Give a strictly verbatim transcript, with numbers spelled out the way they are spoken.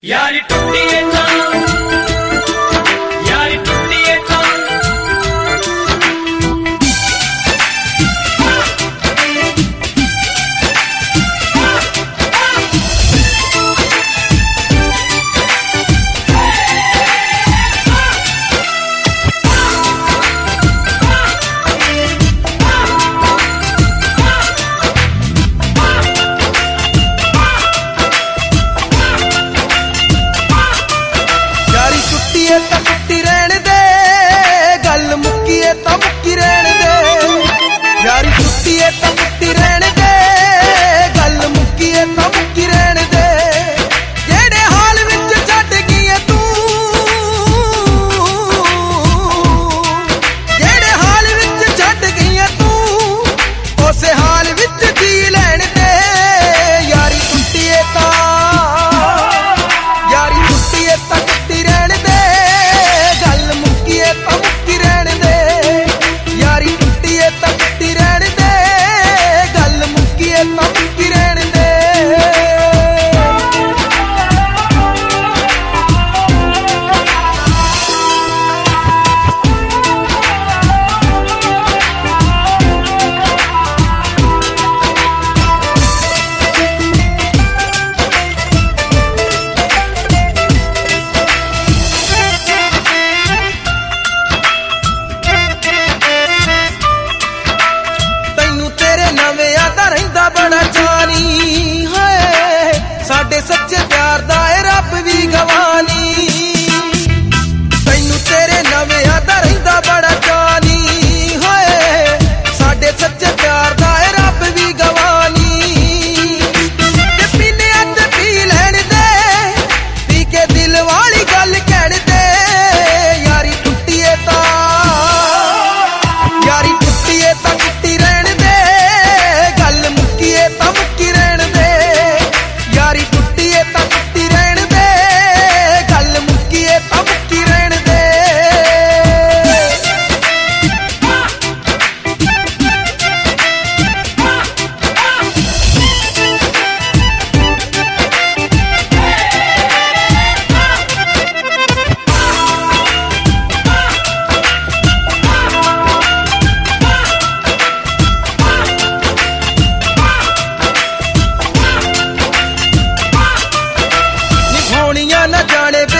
यारी टुट्टी है जान, यारी टुट्टी है जान। ਤਾਂ ਟੁੱਟੀ ਰਹਿਣ ਦੇ ਗੱਲ ਮੁੱਕੀਏ ਤਾਂ ਮੁੱਕੀ ਰਹਿਣ ਦੇ ਯਾਰੀ ਟੁੱਟੀਏ ਤਾਂ ਟੁੱਟੀ ਰਹਿਣ ਦੇ ਗੱਲ ਮੁੱਕੀਏ ਤਾਂ ਮੁੱਕੀ ਰਹਿਣ ਦੇ ਜਿਹੜੇ ਹਾਲ ਵਿੱਚ ਛੱਡ ਗਈ ਤੂੰ ਜਿਹੜੇ ਹਾਲ ਵਿੱਚ ਛੱਡ ਗਈ ਤੂੰ ਉਸੇ ਹਾਲ ਵਿੱਚ ਜੀ ਲੈਣ ਦੇ ਯਾਰੀ ਟੁੱਟੀਏ ਤਾਂ ਯਾਰੀ ਟੁੱਟੀਏ ਤਾਂ ਟੁੱਟੀ ਰਹਿਣ ਦੇ ਸਾਡੇ ਸੱਚੇ ਪਿਆਰ ਦਾ ਏ ਰੱਬ ਵੀ ਗਵਾਨੀ ਤੈਨੂੰ ਤੇਰੇ ਨਵਿਆਂ ਦਾ ਰਹਿੰਦਾ ਬੜਾ ਚਾਨੀ ਹੋਏ ਸਾਡੇ ਸੱਚੇ ਪਿਆਰ ਦਾ ਏ ਰੱਬ ਵੀ ਗਵਾਨੀ ਤੇ ਪੀਨੇ ਅੱਜ ਪੀ ਲੈਣ ਦੇ ਪੀ ਕੇ ਦਿਲ ਵਾਲੀ ਗੱਲ ਕਹਿਣ ਦੇ ਯਾਰੀ ਟੁੱਟੀਏ ਤਾਂ ਯਾਰੀ ਟੁੱਟੀਏ ਤਾਂ ਟੁੱਟੀ ਰਹਿਣ ਦੇ ਗੱਲ ਮੁੱਕੀਏ ਤਾਂ ਮੁੱਕੀ ਰਹਿਣ ਦੇ ਯਾਰੀ ਟੁੱਟੀਏ ਤਾਂ ਟੁੱਟੀ ਰਹਿਣ ਦੇ ਗੱਲ ਮੁੱਕੀਏ ਤਾਂ ਮੁੱਕੀ ਰਹਿਣ ਦੇ ਨਿਭਾਉਣੀਆਂ ਨਾ ਜਾਣੇ